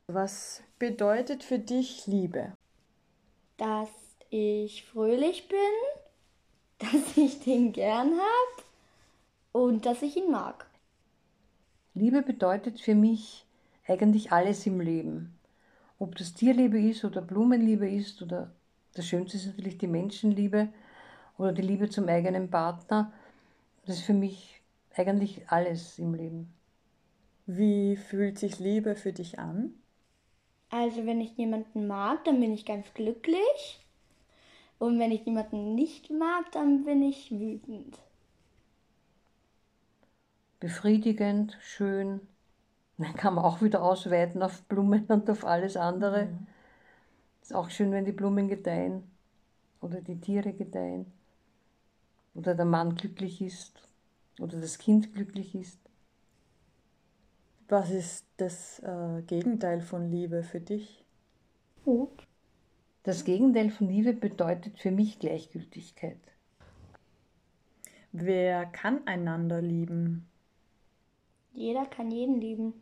Was bedeutet für dich Liebe? Dass ich fröhlich bin, dass ich den gern habe und dass ich ihn mag. Liebe bedeutet für mich eigentlich alles im Leben. Ob das Tierliebe ist oder Blumenliebe ist oder das Schönste ist natürlich die Menschenliebe oder die Liebe zum eigenen Partner. Das ist für mich eigentlich alles im Leben. Wie fühlt sich Liebe für dich an? Also wenn ich jemanden mag, dann bin ich ganz glücklich. Und wenn ich jemanden nicht mag, dann bin ich wütend. Befriedigend, schön. Dann kann man auch wieder ausweiten auf Blumen und auf alles andere. Ist auch schön, wenn die Blumen gedeihen oder die Tiere gedeihen oder der Mann glücklich ist oder das Kind glücklich ist. Was ist das Gegenteil von Liebe für dich? Gut. Das Gegenteil von Liebe bedeutet für mich Gleichgültigkeit. Wer kann einander lieben? Jeder kann jeden lieben.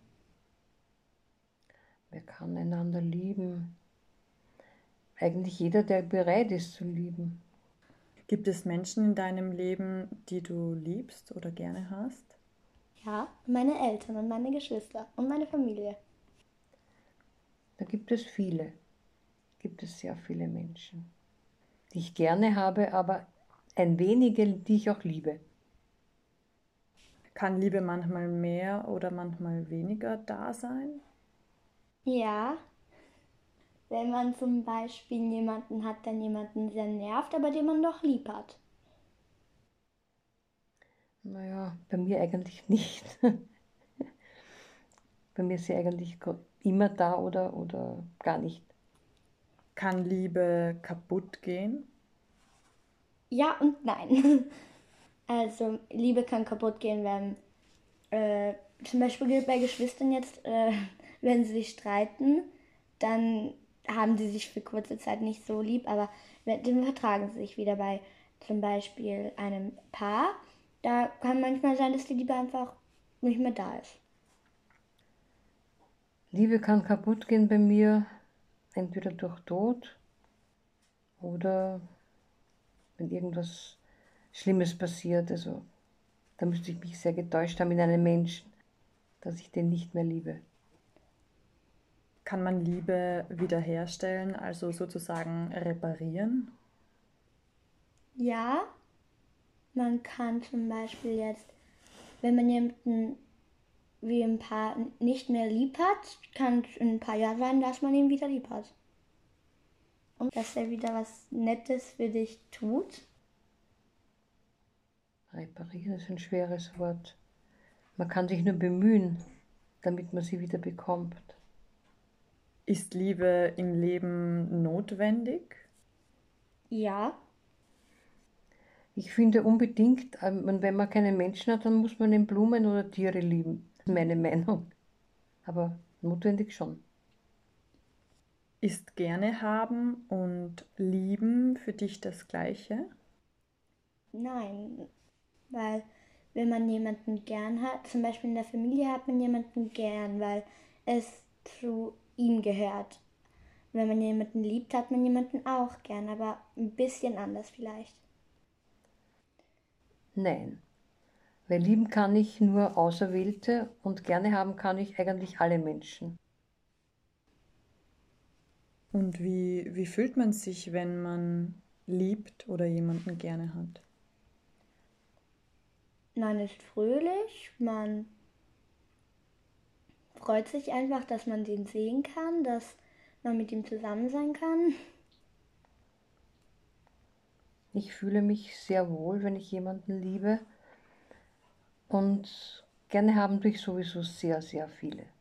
Wer kann einander lieben? Eigentlich jeder, der bereit ist zu lieben. Gibt es Menschen in deinem Leben, die du liebst oder gerne hast? Ja, meine Eltern und meine Geschwister und meine Familie. Da gibt es sehr viele Menschen, die ich gerne habe, aber ein wenige, die ich auch liebe. Kann Liebe manchmal mehr oder manchmal weniger da sein? Ja, wenn man zum Beispiel jemanden hat, der jemanden sehr nervt, aber den man doch lieb hat. Naja, bei mir eigentlich nicht. Bei mir ist sie eigentlich immer da oder gar nicht. Kann Liebe kaputt gehen? Ja und nein. Also Liebe kann kaputt gehen, wenn zum Beispiel bei Geschwistern jetzt, wenn sie sich streiten, dann haben sie sich für kurze Zeit nicht so lieb, aber dann vertragen sie sich wieder bei zum Beispiel einem Paar. Da kann manchmal sein, dass die Liebe einfach nicht mehr da ist. Liebe kann kaputt gehen bei mir, entweder durch Tod oder wenn irgendwas Schlimmes passiert. Also da müsste ich mich sehr getäuscht haben in einem Menschen, dass ich den nicht mehr liebe. Kann man Liebe wiederherstellen, also sozusagen reparieren? Ja, man kann zum Beispiel jetzt, wenn man jemanden wie ein Paar nicht mehr lieb hat, kann es in ein paar Jahren sein, dass man ihn wieder lieb hat. Und dass er wieder was Nettes für dich tut. Reparieren ist ein schweres Wort. Man kann sich nur bemühen, damit man sie wieder bekommt. Ist Liebe im Leben notwendig? Ja, Ich finde unbedingt, wenn man keinen Menschen hat, dann muss man den Blumen oder Tiere lieben. Das ist meine Meinung. Aber notwendig schon. Ist gerne haben und lieben für dich das Gleiche? nein, weil wenn man jemanden gern hat, zum Beispiel in der Familie hat man jemanden gern, weil es zu ihm gehört. Wenn man jemanden liebt, hat man jemanden auch gern, aber ein bisschen anders vielleicht. Nein. Weil lieben kann ich nur Auserwählte und gerne haben kann ich eigentlich alle Menschen. Und wie fühlt man sich, wenn man liebt oder jemanden gerne hat? Man ist fröhlich, man freut sich einfach, dass man den sehen kann, dass man mit ihm zusammen sein kann. Ich fühle mich sehr wohl, wenn ich jemanden liebe und gerne haben tue ich sowieso sehr, sehr viele.